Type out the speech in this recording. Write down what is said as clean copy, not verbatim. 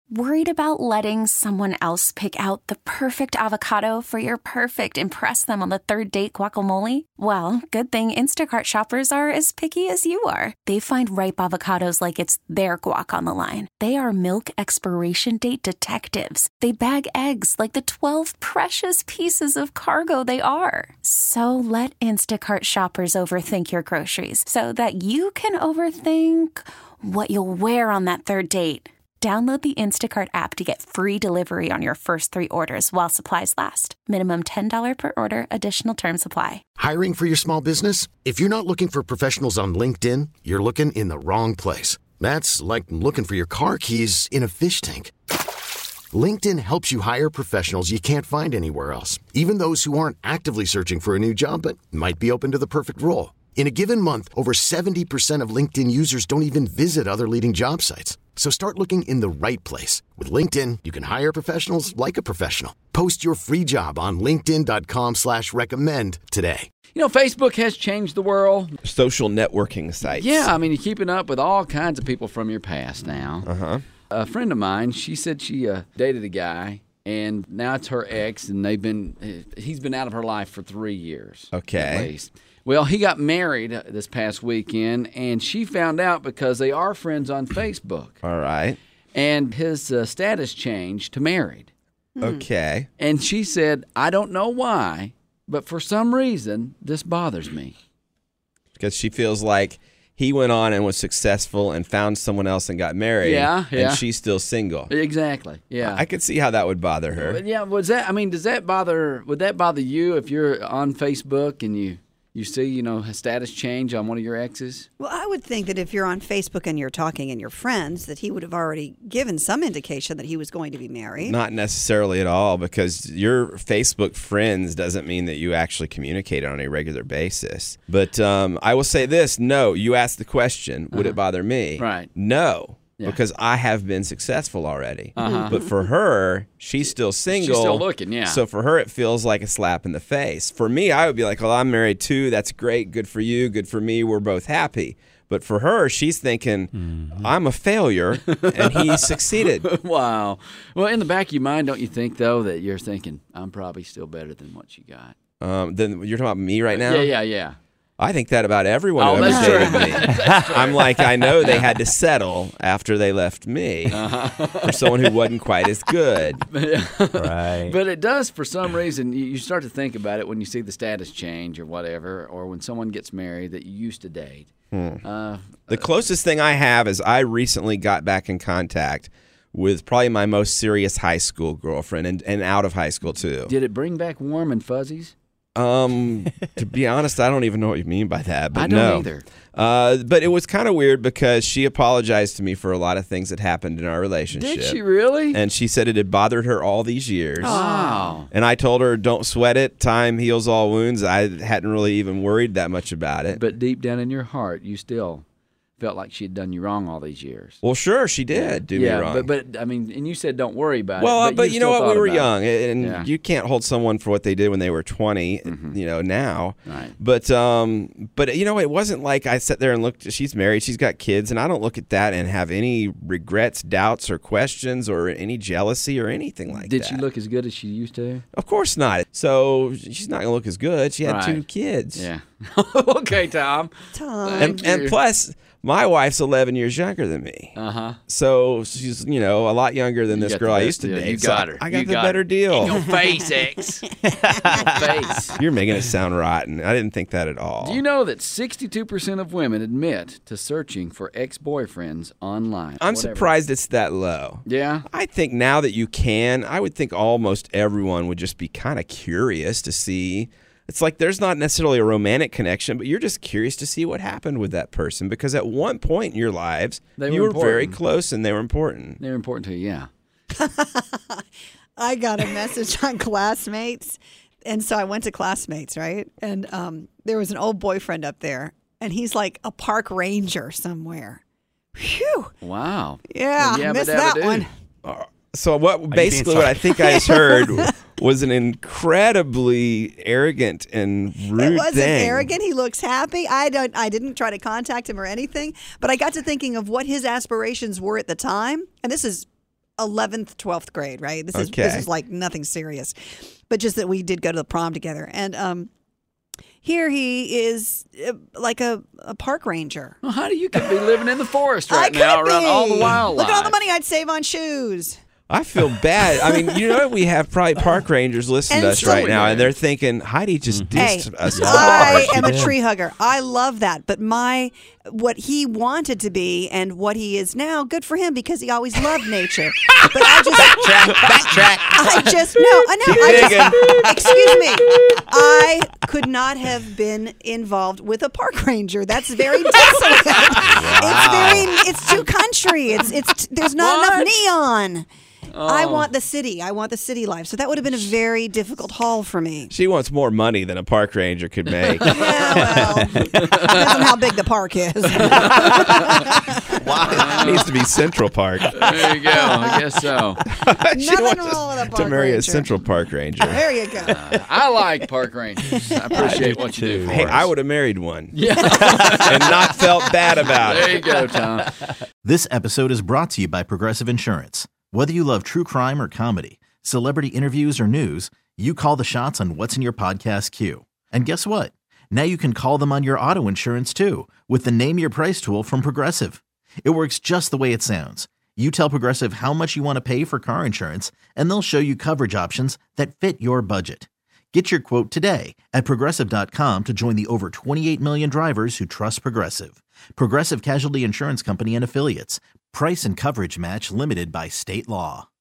Worried about letting someone else pick out the perfect avocado for your perfect impress them on the third date guacamole? Well, good thing Instacart shoppers are as picky as you are. They find ripe avocados like it's their guac on the line. They are milk expiration date detectives. They bag eggs like the 12 precious pieces of cargo they are. So let Instacart shoppers overthink your groceries so that you can overthink what you'll wear on that third date. Download the Instacart app to get free delivery on your first 3 orders while supplies last. Minimum $10 per order. Additional terms apply. Hiring for your small business? If you're not looking for professionals on LinkedIn, you're looking in the wrong place. That's like looking for your car keys in a fish tank. LinkedIn helps you hire professionals you can't find anywhere else, even those who aren't actively searching for a new job but might be open to the perfect role. In a given month, over 70% of LinkedIn users don't even visit other leading job sites. So start looking in the right place. With LinkedIn, you can hire professionals like a professional. Post your free job on linkedin.com/recommend today. You know, Facebook has changed the world. Social networking sites. Yeah, I mean, you're keeping up with all kinds of people from your past now. Uh-huh. A friend of mine, she said she dated a guy, and now it's her ex, and he's been out of her life for 3 years. Okay. At least. Well, he got married this past weekend, and she found out because they are friends on Facebook. All right. And his status changed to married. Okay. And she said, I don't know why, but for some reason, this bothers me. Because she feels like he went on and was successful and found someone else and got married. Yeah. And she's still single. Exactly. Yeah. I could see how that would bother her. But yeah. Would that bother you if you're on Facebook and you see, a status change on one of your exes? Well, I would think that if you're on Facebook and you're talking and you're friends, that he would have already given some indication that he was going to be married. Not necessarily at all, because your Facebook friends doesn't mean that you actually communicate on a regular basis. But I will say this. No, you asked the question, would it bother me? Right. No. Yeah. Because I have been successful already. But for her, she's still single. She's still looking, yeah. So for her, it feels like a slap in the face. For me, I would be like, well, I'm married too. That's great. Good for you. Good for me. We're both happy. But for her, she's thinking, I'm a failure, and he succeeded. Wow. Well, in the back of your mind, don't you think, though, that you're thinking, I'm probably still better than what you got? Then you're talking about me right now? Yeah. I think that about everyone who ever dated me. I'm like, I know they had to settle after they left me for someone who wasn't quite as good. Right. But it does, for some reason, you start to think about it when you see the status change or whatever, or when someone gets married that you used to date. The closest thing I have is I recently got back in contact with probably my most serious high school girlfriend and out of high school, too. Did it bring back warm and fuzzies? To be honest, I don't even know what you mean by that. But I don't either. But it was kind of weird because she apologized to me for a lot of things that happened in our relationship. Did she really? And she said it had bothered her all these years. Oh. And I told her, don't sweat it. Time heals all wounds. I hadn't really even worried that much about it. But deep down in your heart, you still felt like she had done you wrong all these years. Well, sure, she did do me wrong. But I mean, and you said don't worry about it. it. But you know what? We were young, and Yeah. you can't hold someone for what they did when they were 20, now. Right. But it wasn't like I sat there and looked, she's married, she's got kids, and I don't look at that and have any regrets, doubts, or questions, or any jealousy or anything like that. Did she look as good as she used to? Of course not. So she's not going to look as good. She had Right. 2 kids. Yeah. Okay, Tom. And plus, my wife's 11 years younger than me. So she's, a lot younger than this girl I used to date. You got her. I got the better deal. In your face, X. In your face. You're making it sound rotten. I didn't think that at all. Do you know that 62% of women admit to searching for ex-boyfriends online? I'm surprised it's that low. Yeah? I think now that you can, I would think almost everyone would just be kind of curious to see. It's like there's not necessarily a romantic connection, but you're just curious to see what happened with that person because at one point in your lives, you were very close and they were important. They were important to you, yeah. I got a message on Classmates, and so I went to Classmates, right? And there was an old boyfriend up there, and he's like a park ranger somewhere. Phew. Wow. Yeah, missed that one. So what I think I just heard was an incredibly arrogant and rude thing. It wasn't arrogant. He looks happy. I didn't try to contact him or anything, but I got to thinking of what his aspirations were at the time, and this is 11th, 12th grade, right? This Okay. is like nothing serious, but just that we did go to the prom together. And here he is like a park ranger. Well, honey, you could be living in the forest I right could now around be. all the wildlife. Look at all the money I'd save on shoes. I feel bad. I mean, you know, we have probably park rangers listening to And us so- right now, and they're thinking, Heidi just dissed us. I hard. am a tree hugger. I love that. But what he wanted to be and what he is now, good for him because he always loved nature. But I just excuse me. I could not have been involved with a park ranger. That's very desolate. It's too country. There's not enough neon. I want the city. I want the city life. So that would have been a very difficult haul for me. She wants more money than a park ranger could make. Yeah, well, depends on how big the park is. It needs to be Central Park. There you go. I guess so. Nothing wrong with a park To marry a ranger. Central Park ranger. There you go. I like park rangers. I appreciate what you do for Hey, us. I would have married one. Yeah. And not felt bad about There it. you go, Tom. This episode is brought to you by Progressive Insurance. Whether you love true crime or comedy, celebrity interviews or news, you call the shots on what's in your podcast queue. And guess what? Now you can call them on your auto insurance too with the Name Your Price tool from Progressive. It works just the way it sounds. You tell Progressive how much you want to pay for car insurance, and they'll show you coverage options that fit your budget. Get your quote today at Progressive.com to join the over 28 million drivers who trust Progressive. Progressive Casualty Insurance Company and Affiliates. Price and coverage match limited by state law.